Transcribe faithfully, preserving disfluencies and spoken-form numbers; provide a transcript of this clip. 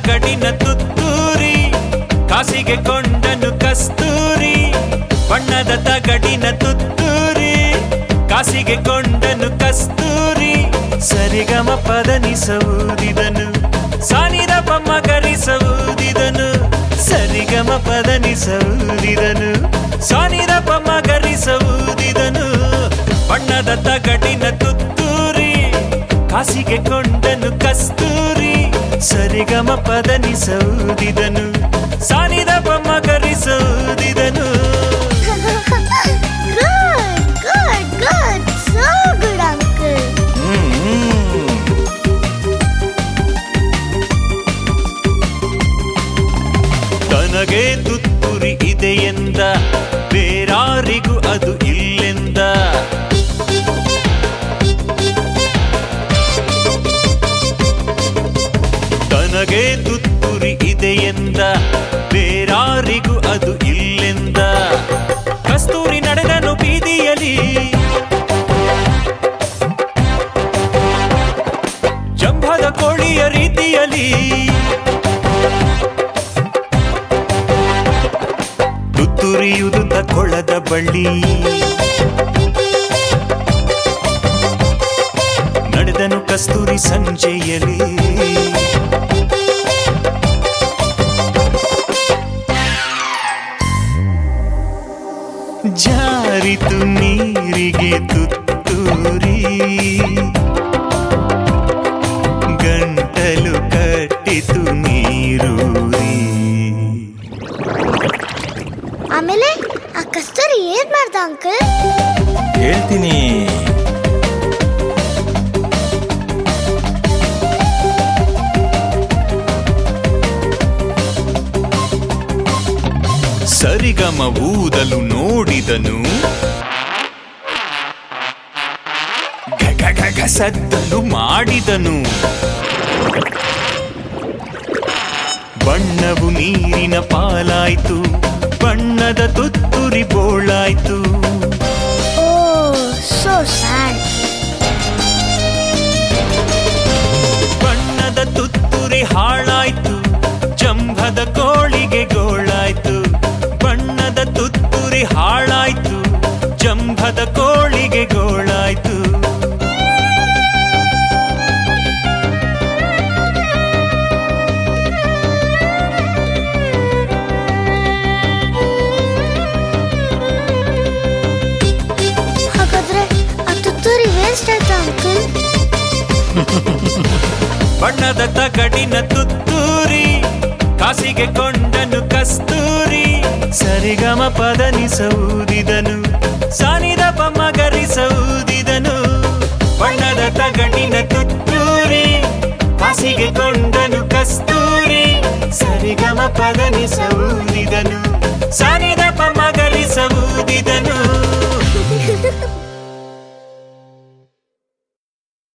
ತಗಡಿನ ತುತ್ತೂರಿ ಕಾಸಿಗೆ ಕೊಂಡನು ಕಸ್ತೂರಿ ಬಣ್ಣದ ತಗಡಿನ ತುತ್ತೂರಿ ಕಾಸಿಗೆ ಕೊಂಡನು ಕಸ್ತೂರಿ ಸರಿಗಮ ಪದನಿಸವುದಿದನು ಸಾನಿದ ಪಮ್ಮ ಗರಿಸವುದಿದನು ಸರಿಗಮ ಪದನಿಸವುದಿದನು ಸಾನಿದ ಪಮ್ಮ ಗರಿಸವುದಿದನು ಬಣ್ಣದ ತಗಡಿನ ತುತ್ತೂರಿ ಕಾಸಿಗೆ ಕೊಂಡನು ಕಸ್ತೂರಿ ಸರಿಗಮ ಪದನಿಸವುದಿದನು ಸಾನಿದ ಪಮ್ಮ ಗರಿಸವುದಿದನು ತನಗೆ ತುತ್ತೂರಿ ಇದೆಯೆಂದ ಬೇರಾರಿಗೂ ಅದು ಇಲ್ಲೆಂದ ತನಗೆ ತುತ್ತೂರಿ ಇದೆಯೆಂದ ಬೇರಾರಿಗೂ ಅದು ಇಲ್ಲೆಂದ ಕಸ್ತೂರಿ ನಡೆದನು ಬೀದಿಯಲಿ ಜಂಭದ ಕೋಳಿಯ ರೀತಿಯಲಿ ತುತ್ತೂರಿಯುದುತ್ತ ಕೊಳದ ಬಳ್ಳಿ ನಡೆದನು ಕಸ್ತೂರಿ ಸಂಜೆಯಲಿ ಜಾರಿತು ನೀರಿಗೆ ತುತ್ತೂರಿ ಗಂಟಲು ಕಟ್ಟಿತು ನೀರೂರಿ ಆಮೇಲೆ ಆ ಕಸ್ತೂರಿ ಏನ್ ಮಾಡ್ದ ಅಂಕಲ್ ಹೇಳ್ತೀನಿ ಸರಿಗಮ ಊದಲು ನೋಡಿದನು ಗಗ ಸದ್ದಲು ಮಾಡಿದನು ಬಣ್ಣವು ನೀರಿನ ಪಾಲಾಯ್ತು ಬಣ್ಣದ ತುತ್ತೂರಿ ಬೋಳಾಯ್ತು ಓ ಸೋ ಸ್ಯಾಡ್ ಬಣ್ಣದ ತುತ್ತೂರಿ ಹಾಳಾಯ್ತು ಜಂಭದ ಕೋಳಿಗೆ ಗೋಳಾಯ್ತು ಬಣ್ಣದ ತುತ್ತೂರಿ ಹಾಳಾಯ್ತು ಜಂಭದ ಕೋಳಿಗೆ ಗೋಳಾಯ್ತು ಹಾಗಾದ್ರೆ ಆ ತುತ್ತೂರಿ ವೇಸ್ಟ್ ಆಯ್ತಾ ಅಂಕಲ್ ಬಣ್ಣದ ತಗಡಿನ ತುತ್ತೂರಿ ಕಾಸಿಗೆ ಕೊಂಡನು ಕಸ್ತೂರಿ ಸರಿಗಮ ಪದನಿಸವುದಿದನು ಸಾನಿದ ಪಮ್ಮ ಗರಿಸವುದಿದನು ಬಣ್ಣದ ತಗಡಿನ ತುತ್ತೂರಿ ಕಾಸಿಗೆ ಕೊಂಡನು ಕಸ್ತೂರಿ ಸರಿಗಮ ಪದನಿಸವುದಿದನು ಸಾನಿದ ಪಮ್ಮ ಗರಿಸವುದಿದನು